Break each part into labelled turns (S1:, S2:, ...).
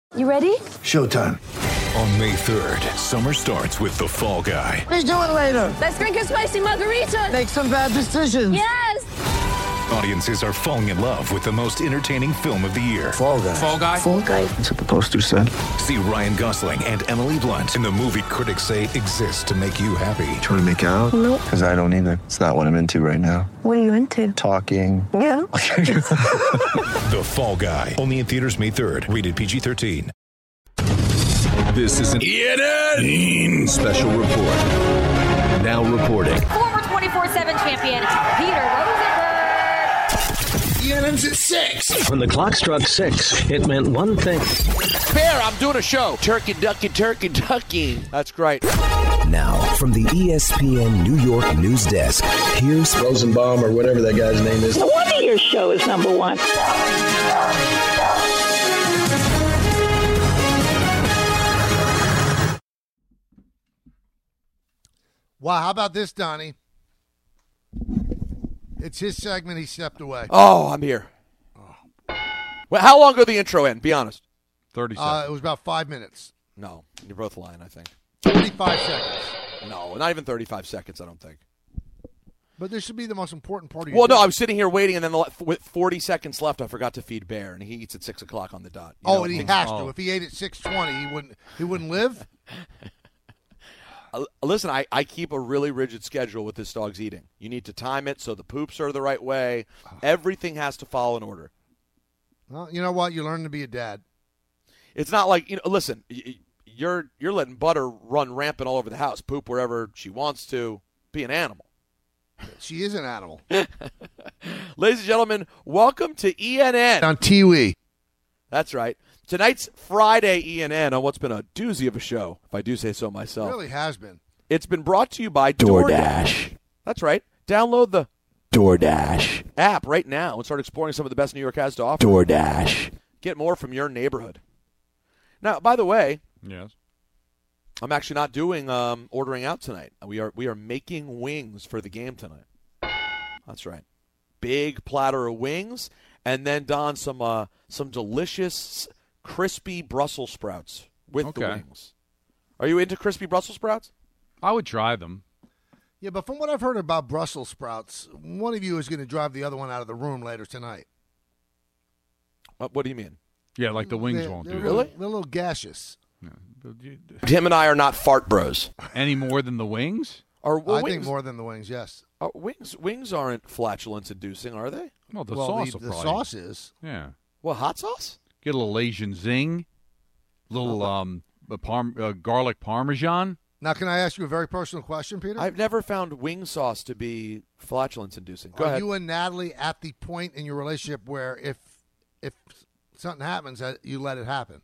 S1: You ready?
S2: Showtime.
S3: On May 3rd, summer starts with The Fall Guy.
S4: Let's do it later.
S1: Let's drink a spicy margarita.
S4: Make some bad decisions.
S1: Yes!
S3: Audiences are falling in love with the most entertaining film of the year.
S2: Fall Guy.
S5: Fall Guy?
S1: Fall guy.
S2: That's what the poster said.
S3: See Ryan Gosling and Emily Blunt in the movie critics say exists to make you happy.
S2: Trying to make it out?
S1: Nope.
S2: Because I don't either. It's not what I'm into right now.
S1: What are you into?
S2: Talking.
S1: Yeah.
S3: The Fall Guy. Only in theaters May 3rd. Rated PG-13. This is an ENN special report. Now reporting.
S6: Former 24/7 champion Peter Rosenberg.
S2: ENN's at 6.
S7: When the clock struck 6, it meant one thing.
S5: Bear, I'm doing a show. Turkey, ducky, turkey, ducky. That's great.
S8: Now, from the ESPN New York news desk, here's
S7: Rosenbaum or whatever that guy's name is.
S9: No wonder your show is number one.
S10: Wow, how about this, Donnie? It's his segment. He stepped away.
S5: Oh, I'm here. Well, how long ago did the intro end? Be honest.
S11: 30 seconds.
S10: It was about 5 minutes.
S5: No, you're both lying, I think.
S10: 25 seconds.
S5: No, not even 35 seconds, I don't think.
S10: But this should be the most important part of your
S5: Well, no,
S10: day.
S5: I was sitting here waiting, and then with 40 seconds left, I forgot to feed Bear, and he eats at 6 o'clock on the dot. You know,
S10: and he has to. If he ate at 6:20, he wouldn't live.
S5: Listen, I keep a really rigid schedule with this dog's eating. You need to time it so the poops are the right way. Everything has to follow in order.
S10: Well, you know what? You learn to be a dad.
S5: It's not like, listen, you're letting Butter run rampant all over the house, poop wherever she wants to, be an animal.
S10: She is an animal.
S5: Ladies and gentlemen, welcome to ENN.
S10: On Tiwi.
S5: That's right. Tonight's Friday ENN on what's been a doozy of a show, if I do say so
S10: It
S5: myself.
S10: really has been.
S5: It's been brought to you by DoorDash. That's right. Download the DoorDash app right now and start exploring some of the best New York has to offer. DoorDash. Get more from your neighborhood. Now, by the way,
S11: Yes.
S5: I'm actually not doing ordering out tonight. We are making wings for the game tonight. That's right. Big platter of wings, and then Don some delicious crispy Brussels sprouts with the wings. Are you into crispy Brussels sprouts?
S11: I would try them.
S10: Yeah, but from what I've heard about Brussels sprouts, one of you is going to drive the other one out of the room later tonight.
S5: What do you mean?
S11: Yeah, like the wings won't do that.
S5: Really?
S10: They're a little gaseous.
S5: Tim and I are not fart bros.
S11: Any more than the wings?
S5: I
S10: I
S5: wings,
S10: think more than the wings, yes.
S5: wings aren't flatulence-inducing, are they?
S11: Well, the
S10: well,
S11: sauce
S10: the
S11: will probably.
S10: sauce is.
S11: Yeah.
S5: What, hot sauce?
S11: Get a little Asian zing. Little garlic parmesan.
S10: Now, can I ask you a very personal question, Peter?
S5: I've never found wing sauce to be flatulence-inducing. Go
S10: Are
S5: ahead.
S10: you and Natalie at the point in your relationship where if something happens, that you let it happen?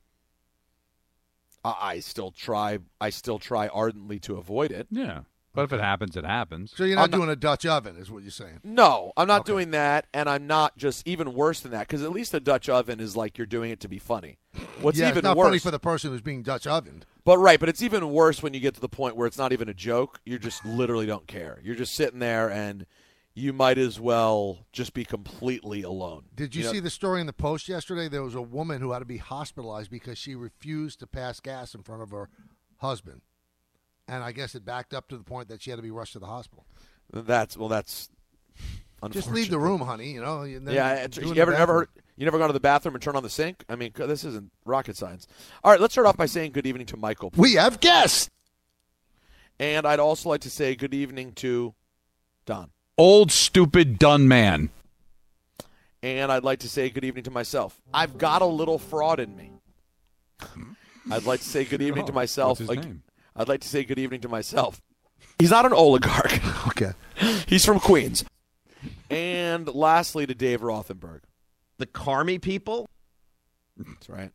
S5: I still try ardently to avoid it.
S11: Yeah. But if it happens, it happens.
S10: So you're not doing a Dutch oven, is what you're saying?
S5: No, I'm not doing that, and I'm not just even worse than that, because at least a Dutch oven is like you're doing it to be funny. What's
S10: yeah,
S5: even
S10: it's not
S5: worse
S10: funny for the person who's being Dutch ovened.
S5: But it's even worse when you get to the point where it's not even a joke. You just literally don't care. You're just sitting there, and you might as well just be completely alone.
S10: Did you see the story in the Post yesterday? There was a woman who had to be hospitalized because she refused to pass gas in front of her husband. And I guess it backed up to the point that she had to be rushed to the hospital.
S5: That's
S10: just leave the room, honey. You know.
S5: You never gone to the bathroom and turn on the sink? I mean, this isn't rocket science. All right, let's start off by saying good evening to Michael.
S10: We have guests.
S5: And I'd also like to say good evening to Don.
S11: Old, stupid, done man.
S5: And I'd like to say good evening to myself. I've got a little fraud in me. I'd like to say good evening to myself.
S11: What's his name?
S5: I'd like to say good evening to myself. He's not an oligarch.
S10: Okay.
S5: He's from Queens. And lastly to Dave Rothenberg.
S12: The Carmi people?
S5: That's right.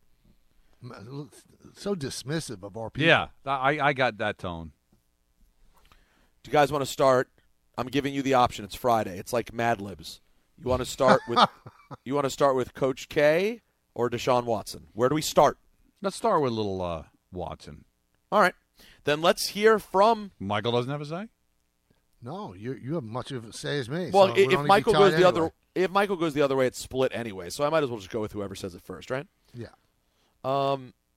S10: So dismissive of our people.
S11: Yeah, I got that tone.
S5: Do you guys want to start? I'm giving you the option. It's Friday. It's like Mad Libs. You want to start with Coach K or Deshaun Watson? Where do we start?
S11: Let's start with little Watson.
S5: All right. Then let's hear from
S11: Michael. Doesn't have a say?
S10: No, you have much of a say as me.
S5: Well,
S10: so
S5: if Michael goes the other way, it's split anyway. So I might as well just go with whoever says it first, right?
S10: Yeah.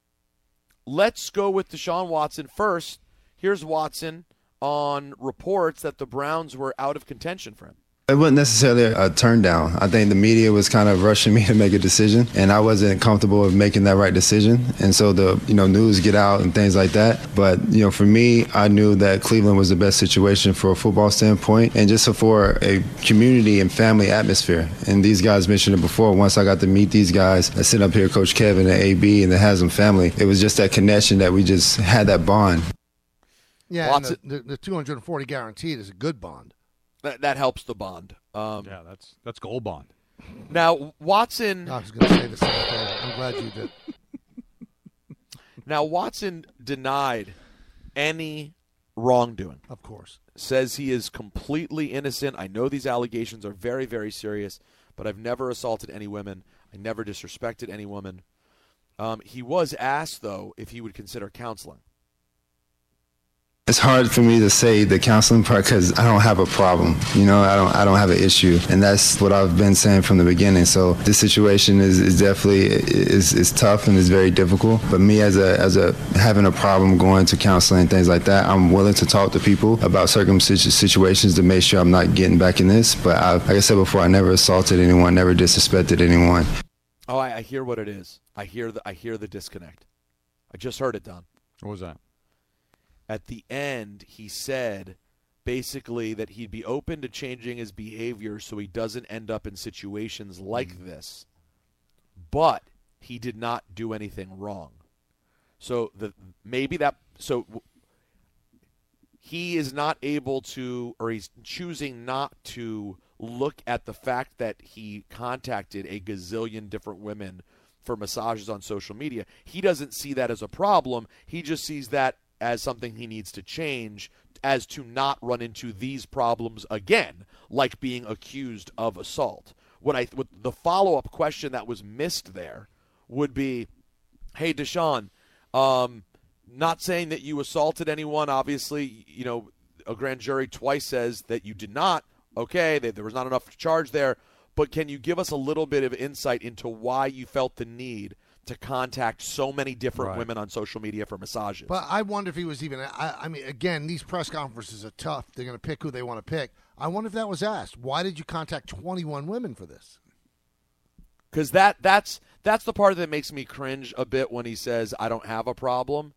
S5: let's go with Deshaun Watson first. Here's Watson on reports that the Browns were out of contention for him.
S13: It wasn't necessarily a turn down. I think the media was kind of rushing me to make a decision, and I wasn't comfortable with making that right decision. And so the news get out and things like that. But for me, I knew that Cleveland was the best situation for a football standpoint, and just for a community and family atmosphere. And these guys mentioned it before. Once I got to meet these guys, I sit up here, Coach Kevin and AB and the Haslam family. It was just that connection that we just had that bond.
S10: Yeah, and the 240 guaranteed is a good bond.
S5: That helps the bond.
S11: Yeah, that's gold bond.
S5: Now, Watson...
S10: I was going to say the same thing. I'm glad you did.
S5: Now, Watson denied any wrongdoing.
S10: Of course.
S5: Says he is completely innocent. I know these allegations are very, very serious, but I've never assaulted any women. I never disrespected any woman. He was asked, though, if he would consider counseling.
S13: It's hard for me to say the counseling part because I don't have a problem. I don't have an issue, and that's what I've been saying from the beginning. So this situation is definitely is tough and is very difficult. But me as a having a problem going to counseling and things like that, I'm willing to talk to people about certain situations to make sure I'm not getting back in this. But like I said before, I never assaulted anyone, never disrespected anyone.
S5: Oh, I hear what it is. I hear the disconnect. I just heard it, Don.
S11: What was that?
S5: At the end, he said basically that he'd be open to changing his behavior so he doesn't end up in situations like this, but he did not do anything wrong. So he is not able to, or he's choosing not to look at the fact that he contacted a gazillion different women for massages on social media. He doesn't see that as a problem. He just sees that as something he needs to change as to not run into these problems again, like being accused of assault. What the follow-up question that was missed there would be, hey, Deshaun, not saying that you assaulted anyone. Obviously, a grand jury twice says that you did not. Okay, there was not enough charge there. But can you give us a little bit of insight into why you felt the need to contact so many different women on social media for massages?
S10: But I wonder if he was even – I mean, again, these press conferences are tough. They're going to pick who they want to pick. I wonder if that was asked. Why did you contact 21 women for this?
S5: Because that's the part that makes me cringe a bit when he says, I don't have a problem.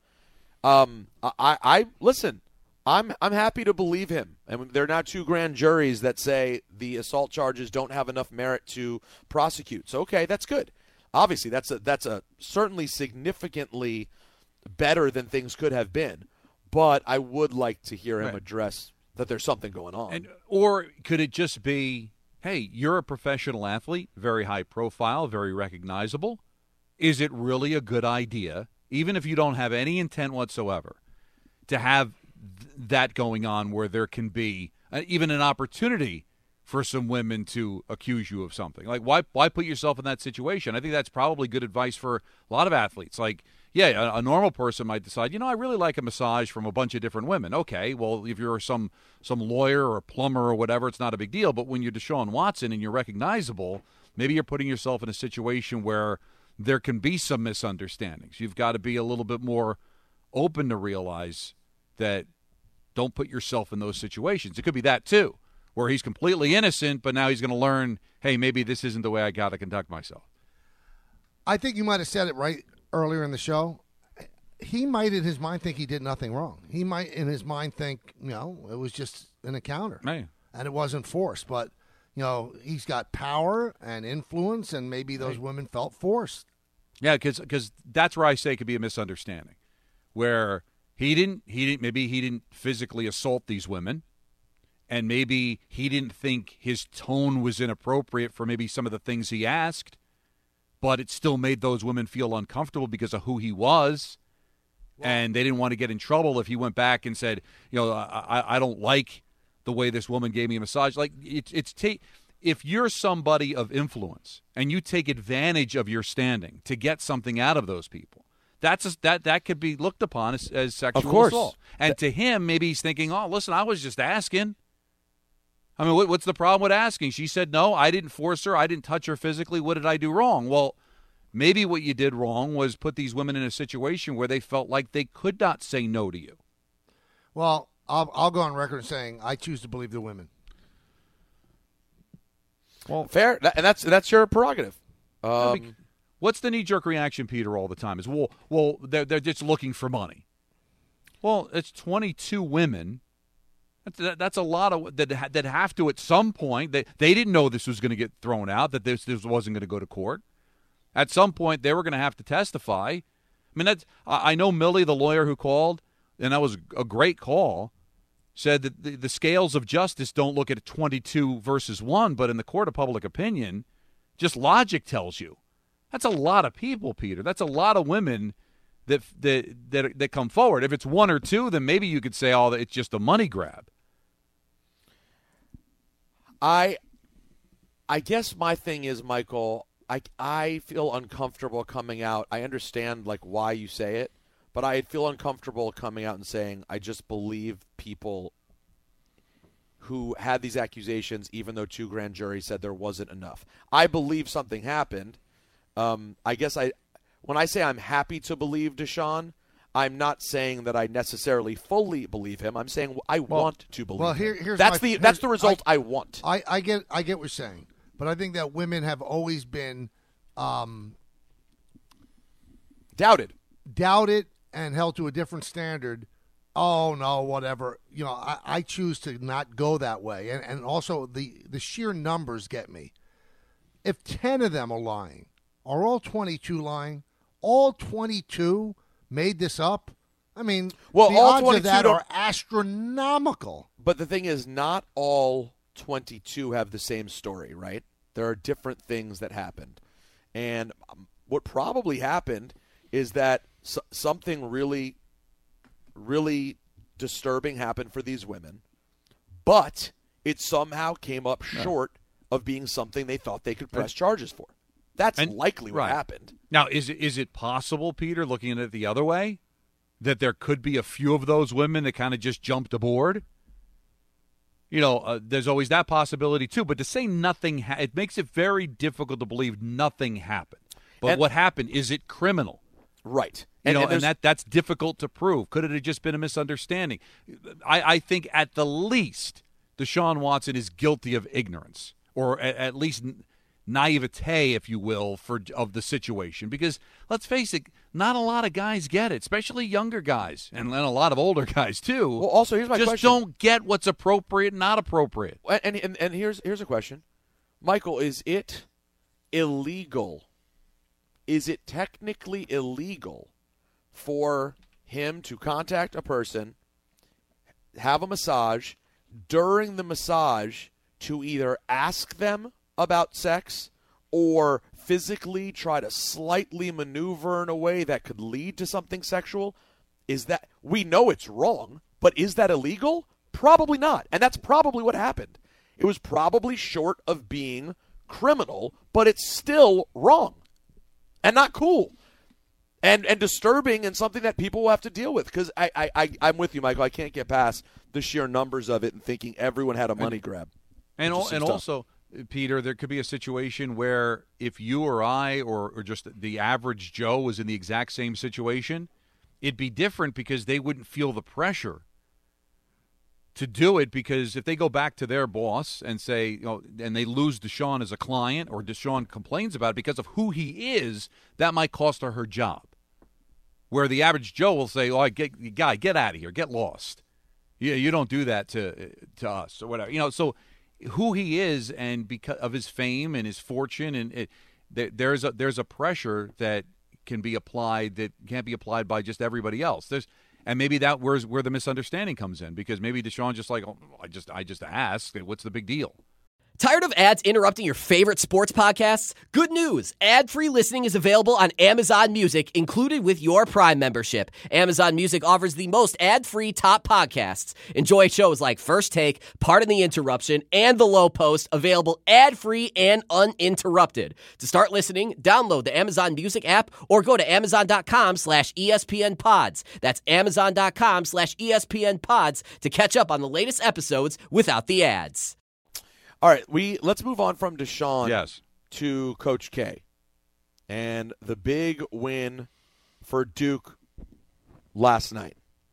S5: Listen, I'm happy to believe him. And there are now 2 grand juries that say the assault charges don't have enough merit to prosecute. So, okay, that's good. Obviously, that's a certainly significantly better than things could have been. But I would like to hear him address that there's something going on.
S11: Or could it just be, hey, you're a professional athlete, very high profile, very recognizable. Is it really a good idea, even if you don't have any intent whatsoever, to have that going on where there can be even an opportunity for some women to accuse you of something? Like, why put yourself in that situation? I think that's probably good advice for a lot of athletes. Like, yeah, a normal person might decide, I really like a massage from a bunch of different women. Okay, well, if you're some lawyer or a plumber or whatever, it's not a big deal. But when you're Deshaun Watson and you're recognizable, maybe you're putting yourself in a situation where there can be some misunderstandings. You've got to be a little bit more open to realize that don't put yourself in those situations. It could be that, too, where he's completely innocent, but now he's going to learn, hey, maybe this isn't the way I got to conduct myself.
S10: I think you might have said it right earlier in the show. He might in his mind think he did nothing wrong. He might in his mind think, it was just an encounter.
S11: Man.
S10: And it wasn't forced. But, he's got power and influence, and maybe those women felt forced.
S11: Yeah, because that's where I say it could be a misunderstanding, where maybe he didn't physically assault these women, and maybe he didn't think his tone was inappropriate for maybe some of the things he asked, but it still made those women feel uncomfortable because of who he was, and they didn't want to get in trouble if he went back and said, I don't like the way this woman gave me a massage. Like, if you're somebody of influence and you take advantage of your standing to get something out of those people, that could be looked upon as sexual assault. And to him, maybe he's thinking, oh, listen, I was just asking. I mean, what's the problem with asking? She said, no, I didn't force her. I didn't touch her physically. What did I do wrong? Well, Maybe what you did wrong was put these women in a situation where they felt like they could not say no to you.
S10: Well, I'll go on record saying I choose to believe the women.
S5: Well, fair, and that's your prerogative.
S11: What's the knee-jerk reaction, Peter, all the time? Is, well, they're just looking for money. Well, it's 22 women. That's a lot of that have to at some point. They didn't know this was going to get thrown out, that this wasn't going to go to court. At some point, they were going to have to testify. I mean, I know Millie, the lawyer who called, and that was a great call, said that the scales of justice don't look at 22 versus 1, but in the court of public opinion, just logic tells you. That's a lot of people, Peter. That's a lot of women that come forward. If it's 1 or 2, then maybe you could say, oh, it's just a money grab.
S5: I guess my thing is, Michael, I feel uncomfortable coming out. I understand like why you say it, but I feel uncomfortable coming out and saying I just believe people who had these accusations, even though 2 grand juries said there wasn't enough. I believe something happened. I guess when I say I'm happy to believe Deshaun, I'm not saying that I necessarily fully believe him. I'm saying I want to believe him. That's the result I want.
S10: I get what you're saying, but I think that women have always been
S5: doubted
S10: and held to a different standard. Oh no, whatever. You know, I choose to not go that way, and also the sheer numbers get me. If 10 of them are lying, are all 22 lying? All 22 made this up? I mean, the odds of that are astronomical.
S5: But the thing is, not all 22 have the same story, right? There are different things that happened. And what probably happened is that something really, really disturbing happened for these women, but it somehow came up short of being something they thought they could press charges for. That's likely what happened.
S11: Now, is it possible, Peter, looking at it the other way, that there could be a few of those women that kind of just jumped aboard? You know, there's always that possibility, too. But to say nothing, it makes it very difficult to believe nothing happened. But what happened, is it criminal?
S5: Right.
S11: And that's difficult to prove. Could it have just been a misunderstanding? I think at the least, Deshaun Watson is guilty of ignorance, or at least naivete, if you will, of the situation. Because let's face it, not a lot of guys get it, especially younger guys, and a lot of older guys too.
S5: Well, also here's my question:
S11: just don't get what's appropriate, and not appropriate.
S5: And here's a question, Michael: is it illegal? Is it technically illegal for him to contact a person, have a massage, during the massage to either ask them about sex or physically try to slightly maneuver in a way that could lead to something sexual? Is that, we know it's wrong, but is that illegal? Probably not. And that's probably what happened. It was probably short of being criminal, but it's still wrong and not cool and disturbing, and something that people will have to deal with. Because I'm with you, Michael. I can't get past the sheer numbers of it and thinking everyone had a money grab.
S11: And also, Peter, there could be a situation where if you or I or just the average Joe was in the exact same situation, it'd be different because they wouldn't feel the pressure to do it, because if they go back to their boss and say, you know, and they lose Deshaun as a client, or Deshaun complains about it because of who he is, that might cost her job. Where the average Joe will say, "Oh, get out of here, get lost. You don't do that to us," or whatever. You know, so who he is, and because of his fame and his fortune, and there's a pressure that can be applied that can't be applied by just everybody else. And maybe that where the misunderstanding comes in, because maybe Deshaun just like, oh, I just asked, what's the big deal?
S14: Tired of ads interrupting your favorite sports podcasts? Good news! Ad-free listening is available on Amazon Music, included with your Prime membership. Amazon Music offers the most ad-free top podcasts. Enjoy shows like First Take, Pardon the Interruption, and The Low Post, available ad-free and uninterrupted. To start listening, download the Amazon Music app or go to amazon.com/ESPNpods. That's amazon.com/ESPNpods to catch up on the latest episodes without the ads.
S5: All right, let's move on from Deshaun to Coach K. And the big win for Duke last night.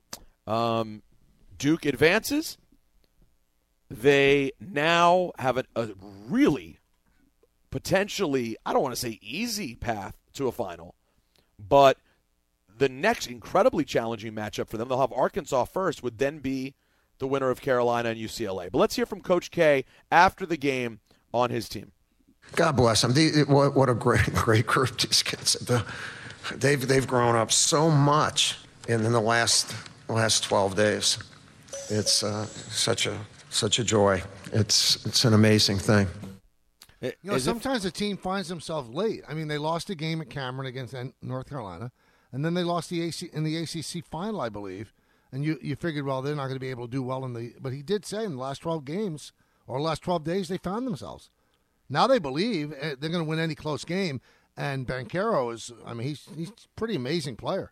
S5: Duke advances. They now have a really potentially, I don't want to say easy path to a final, but the next incredibly challenging matchup for them, they'll have Arkansas first, would then be the winner of Carolina and UCLA. But let's hear from Coach K after the game on his team.
S15: God bless them. What a great group these kids. They've grown up so much in the last 12 days. It's such a joy. It's an amazing thing.
S10: Sometimes a team finds themselves late. I mean, they lost a game at Cameron against North Carolina, and then they lost in the ACC final, I believe. And you figured, well, they're not going to be able to do well but he did say in the last 12 games or last 12 days they found themselves. Now they believe they're going to win any close game, and Banchero he's a pretty amazing player.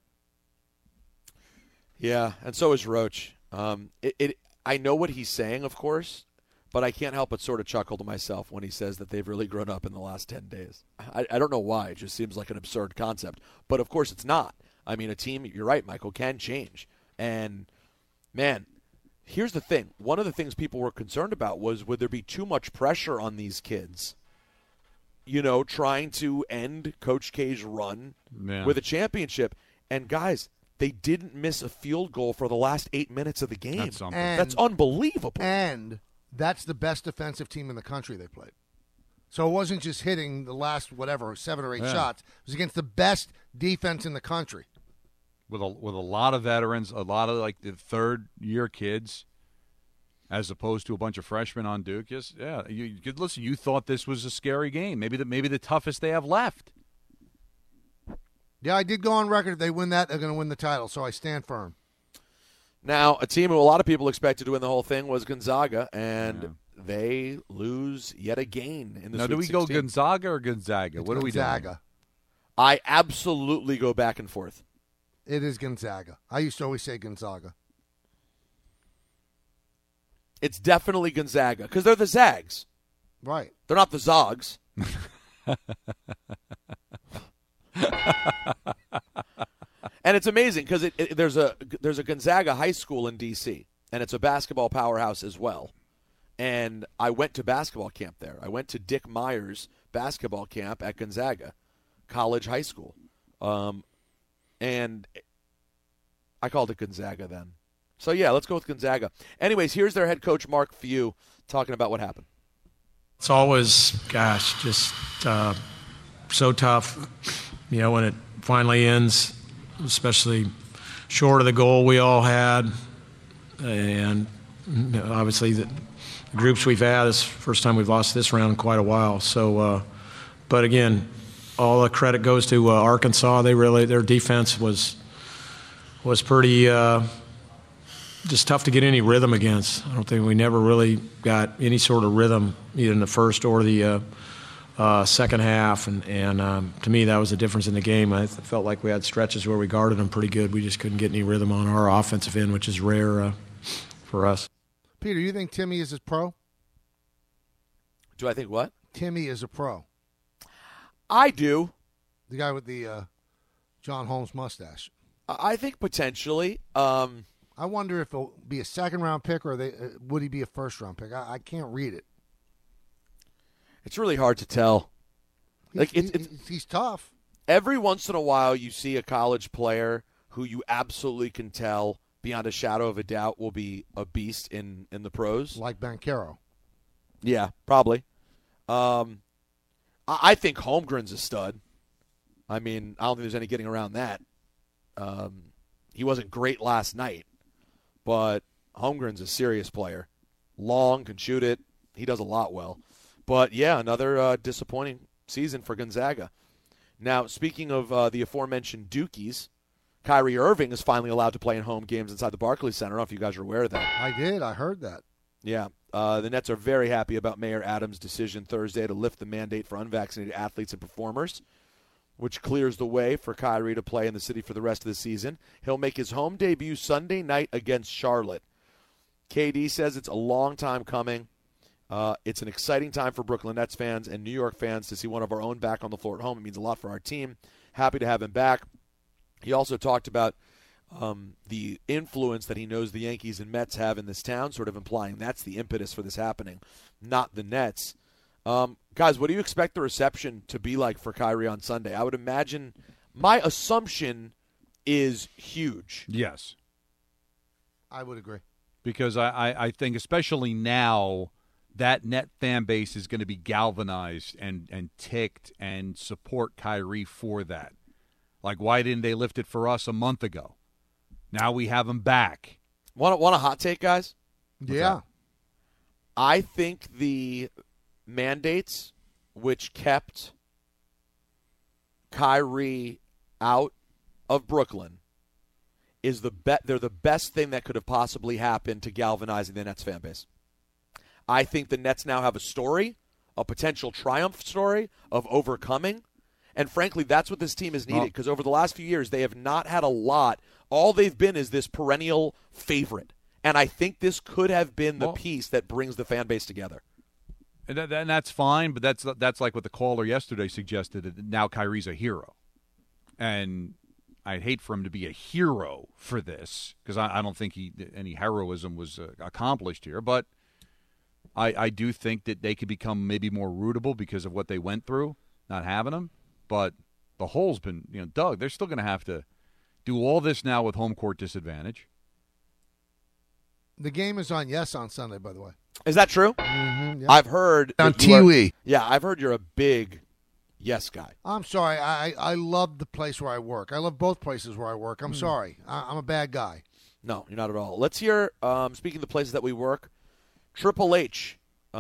S5: Yeah, and so is Roach. I know what he's saying, of course, but I can't help but sort of chuckle to myself when he says that they've really grown up in the last 10 days. I don't know why. It just seems like an absurd concept. But, of course, it's not. I mean, a team, you're right, Michael, can change. And, man, here's the thing. One of the things people were concerned about was would there be too much pressure on these kids, trying to end Coach K's run with a championship. And, guys, they didn't miss a field goal for the last 8 minutes of the game. That's unbelievable.
S10: And that's the best defensive team in the country they played. So it wasn't just hitting the last, 7 or 8 shots. It was against the best defense in the country.
S11: With a lot of veterans, a lot of like the third-year kids, as opposed to a bunch of freshmen on Duke. Listen, you thought this was a scary game. Maybe the toughest they have left.
S10: Yeah, I did go on record. If they win that, they're going to win the title, so I stand firm.
S5: Now, a team who a lot of people expected to win the whole thing was Gonzaga, and they lose yet again in the
S11: Now,
S5: Sweet
S11: do we
S5: 16.
S11: go Gonzaga or Gonzaga?
S10: It's
S11: what do we do?
S10: Gonzaga.
S5: I absolutely go back and forth.
S10: It is Gonzaga. I used to always say Gonzaga.
S5: It's definitely Gonzaga because they're the Zags.
S10: Right.
S5: They're not the Zogs. And it's amazing because there's a Gonzaga high school in D.C., and it's a basketball powerhouse as well. And I went to basketball camp there. I went to Dick Meyer's basketball camp at Gonzaga College High School. And I called it Gonzaga then. So, yeah, let's go with Gonzaga. Anyways, here's their head coach, Mark Few, talking about what happened.
S16: It's always, just so tough, when it finally ends, especially short of the goal we all had. And obviously the groups we've had, this is the first time we've lost this round in quite a while. So, but again, all the credit goes to Arkansas. Their defense was pretty just tough to get any rhythm against. I don't think we never really got any sort of rhythm either in the first or the second half. And to me, that was the difference in the game. I felt like we had stretches where we guarded them pretty good. We just couldn't get any rhythm on our offensive end, which is rare for us.
S10: Peter, you think Timmy is a pro?
S5: Do I think what?
S10: Timmy is a pro.
S5: I do.
S10: The guy with the John Holmes mustache.
S5: I think potentially.
S10: I wonder if he'll be a second-round pick or would he be a first-round pick? I can't read it.
S5: It's really hard to tell.
S10: He's tough.
S5: Every once in a while you see a college player who you absolutely can tell beyond a shadow of a doubt will be a beast in the pros.
S10: Like Banchero.
S5: Yeah, probably. I think Holmgren's a stud. I mean, I don't think there's any getting around that. He wasn't great last night, but Holmgren's a serious player. Long, can shoot it. He does a lot well. But, yeah, another disappointing season for Gonzaga. Now, speaking of the aforementioned Dukies, Kyrie Irving is finally allowed to play in home games inside the Barclays Center. I don't know if you guys are aware of that.
S10: I did. I heard that.
S5: Yeah. The Nets are very happy about Mayor Adams' decision Thursday to lift the mandate for unvaccinated athletes and performers, which clears the way for Kyrie to play in the city for the rest of the season. He'll make his home debut Sunday night against Charlotte. KD says it's a long time coming. It's an exciting time for Brooklyn Nets fans and New York fans to see one of our own back on the floor at home. It means a lot for our team. Happy to have him back. He also talked about the influence that he knows the Yankees and Mets have in this town, sort of implying that's the impetus for this happening, not the Nets. Guys, what do you expect the reception to be like for Kyrie on Sunday? I would imagine my assumption is huge.
S11: Yes.
S10: I would agree.
S11: Because I think especially now that Net fan base is going to be galvanized and ticked and support Kyrie for that. Like, why didn't they lift it for us a month ago? Now we have him back.
S5: Want a hot take, guys?
S10: Yeah.
S5: I think the mandates which kept Kyrie out of Brooklyn is they're the best thing that could have possibly happened to galvanizing the Nets fan base. I think the Nets now have a story, a potential triumph story of overcoming. And frankly, that's what this team has needed, because over the last few years, they have not had a lot. All they've been is this perennial favorite. And I think this could have been the piece that brings the fan base together.
S11: And that's fine, but that's like what the caller yesterday suggested, that now Kyrie's a hero. And I'd hate for him to be a hero for this, because I don't think any heroism was accomplished here. But I do think that they could become maybe more rootable because of what they went through, not having him. But the hole's been, dug. They're still going to have to do all this now with home court disadvantage.
S10: The game is on Sunday, by the way.
S5: Is that true?
S10: Mm-hmm, yeah.
S5: I've heard
S10: on TV.
S5: Yeah, I've heard you're a big Yes guy.
S10: I'm sorry. I love the place where I work. I love both places where I work. I'm sorry. I'm a bad guy.
S5: No, you're not at all. Let's hear, speaking of the places that we work, Triple H.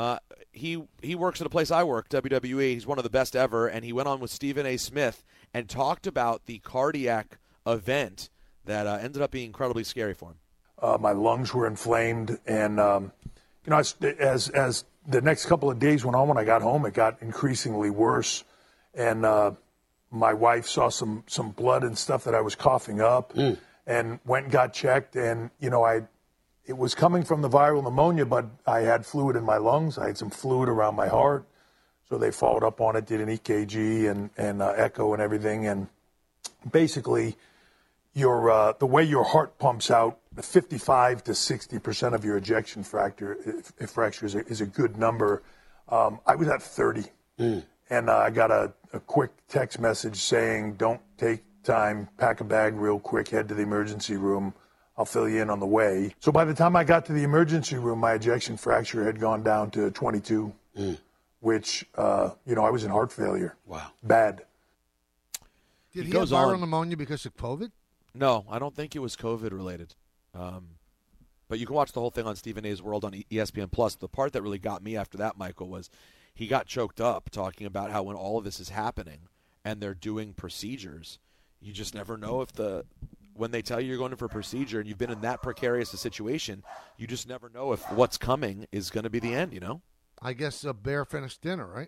S5: He works at a place I work, WWE. He's one of the best ever, and he went on with Stephen A. Smith and talked about the cardiac event that ended up being incredibly scary for him.
S17: My lungs were inflamed, and as the next couple of days went on, when I got home, it got increasingly worse, and my wife saw some blood and stuff that I was coughing up, and went and got checked, and it was coming from the viral pneumonia, but I had fluid in my lungs. I had some fluid around my heart. So they followed up on it, did an EKG and echo and everything. And basically, the way your heart pumps out, 55 to 60% of your ejection fracture is a good number. I was at 30. And I got a quick text message saying, don't take time, pack a bag real quick, head to the emergency room. I'll fill you in on the way. So by the time I got to the emergency room, my ejection fracture had gone down to 22, which, I was in heart failure.
S5: Wow.
S17: Bad.
S10: Did he have viral pneumonia because of COVID?
S5: No, I don't think it was COVID related. But you can watch the whole thing on Stephen A's World on ESPN+. The part that really got me after that, Michael, was he got choked up talking about how when all of this is happening and they're doing procedures, you just never know if when they tell you you're going in for a procedure and you've been in that precarious a situation, you just never know if what's coming is going to be the end,
S10: I guess a bear finished dinner, right?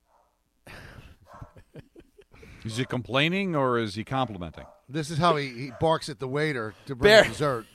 S11: Is he complaining or is he complimenting?
S10: This is how he barks at the waiter to bring dessert.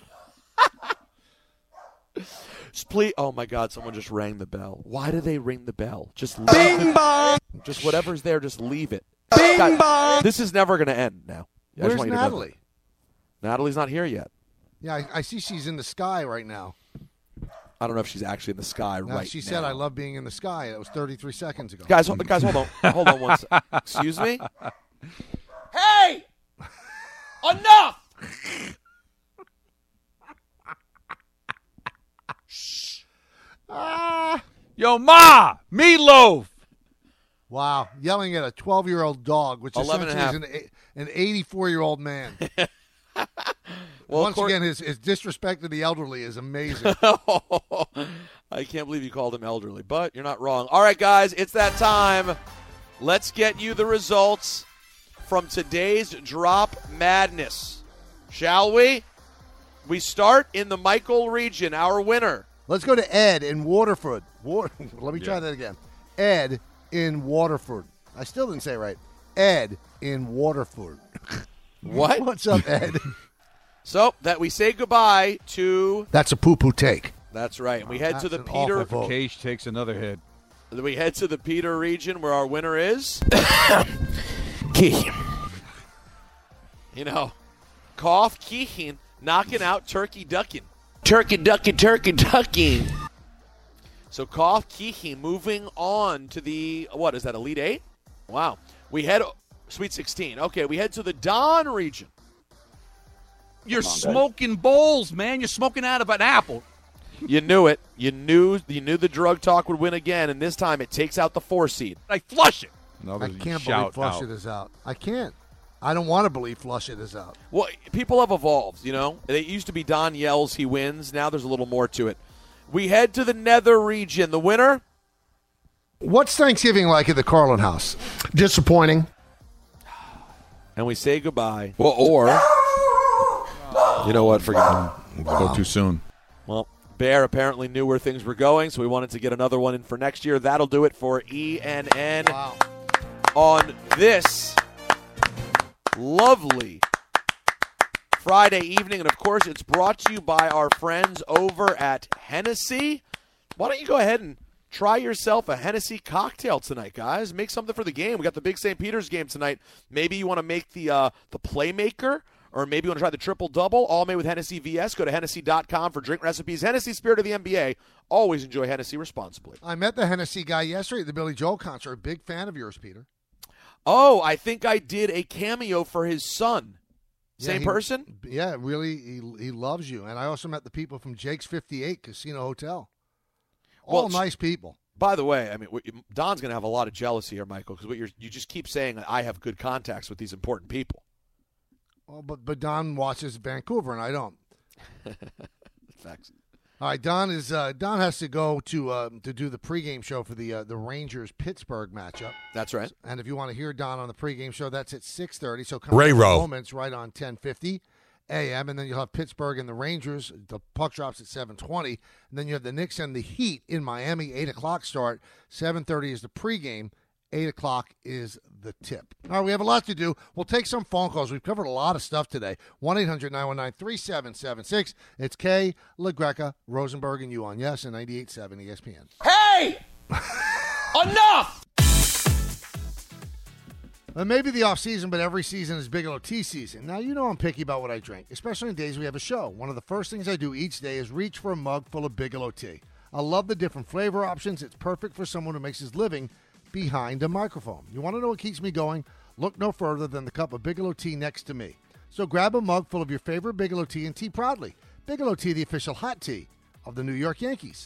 S5: Please, oh, my God, someone just rang the bell. Why do they ring the bell? Just leave Bing bong! Just whatever's there, just leave it.
S10: Bing bong!
S5: This is never going to end now.
S10: Where's Natalie?
S5: Natalie's not here yet.
S10: Yeah, I see she's in the sky right now.
S5: I don't know if she's actually in the sky right now.
S10: She said, I love being in the sky. That was 33 seconds ago.
S5: Guys, hold on. Hold on one second. Excuse me? Hey! Enough!
S10: Shh.
S11: Yo, Ma! Meatloaf!
S10: Wow. Yelling at a 12-year-old dog, which essentially is an 84-year-old man.
S5: Well,
S10: once again, his disrespect to the elderly is amazing.
S5: I can't believe you called him elderly, but you're not wrong. All right, guys, it's that time. Let's get you the results from today's Drop Madness, shall we? We start in the Michael region, our winner.
S10: Let's go to Ed in Waterford. Let me try that again. Ed in Waterford. I still didn't say it right. Ed in Waterford.
S5: What?
S10: What's up, Ed?
S5: So that we say goodbye to...
S10: That's a poo-poo take.
S5: That's right. And we head to the Peter.
S11: Cage takes another hit.
S5: We head to the Peter region where our winner is. Keehan. You know, cough, Keehan, knocking out Turkey Ducking. Turkey Ducking. So cough, Keehan moving on to the, what is that, Elite 8? Wow. We head, Sweet 16. Okay, we head to the Don region.
S11: You're smoking bowls, man. You're smoking out of an apple.
S5: You knew it. You knew the drug talk would win again, and this time it takes out the 4 seed.
S11: I flush it.
S10: I can't believe Flush It is out. I can't. I don't want to believe Flush It is out.
S5: Well, people have evolved, you know. It used to be Don yells, he wins. Now there's a little more to it. We head to the Nether region. The winner?
S10: What's Thanksgiving like at the Carlin house? Disappointing.
S5: And we say goodbye. Well, or, you know what, forget it.
S11: Go too soon.
S5: Well, Bear apparently knew where things were going, so we wanted to get another one in for next year. That'll do it for ENN on this lovely Friday evening. And, of course, it's brought to you by our friends over at Hennessy. Why don't you go ahead and try yourself a Hennessy cocktail tonight, guys. Make something for the game. We got the big St. Peter's game tonight. Maybe you want to make the Playmaker, or maybe you want to try the triple-double, all made with Hennessy VS. Go to Hennessy.com for drink recipes. Hennessy, spirit of the NBA. Always enjoy Hennessy responsibly.
S10: I met the Hennessy guy yesterday at the Billy Joel concert. A big fan of yours, Peter.
S5: Oh, I think I did a cameo for his son. Same person?
S10: Yeah, really, he loves you. And I also met the people from Jake's 58 Casino Hotel. All nice people.
S5: By the way, I mean, Don's going to have a lot of jealousy here, Michael, because you just keep saying that I have good contacts with these important people.
S10: Well, but Don watches Vancouver, and I don't.
S5: Facts.
S10: All right, Don has to go to do the pregame show for the Rangers Pittsburgh matchup.
S5: That's right.
S10: And if you want to hear Don on the pregame show, that's at 6:30. So come
S3: Ray
S10: in
S3: Rowe.
S10: moments right on 10:50 a.m. And then you'll have Pittsburgh and the Rangers. The puck drops at 7:20, and then you have the Knicks and the Heat in Miami. 8:00 start. 7:30 is the pregame. 8:00 is the tip. All right, we have a lot to do. We'll take some phone calls. We've covered a lot of stuff today. 1-800-919-3776. It's Kay, LaGreca, Rosenberg, and you on Yes and 98.7 ESPN.
S12: Hey! Enough!
S10: Maybe the off-season, but every season is Bigelow tea season. Now, you know I'm picky about what I drink, especially on days we have a show. One of the first things I do each day is reach for a mug full of Bigelow tea. I love the different flavor options. It's perfect for someone who makes his living behind a microphone. You want to know what keeps me going? Look no further than the cup of Bigelow tea next to me. So grab a mug full of your favorite Bigelow tea and tea proudly. Bigelow tea, the official hot tea of the New York Yankees.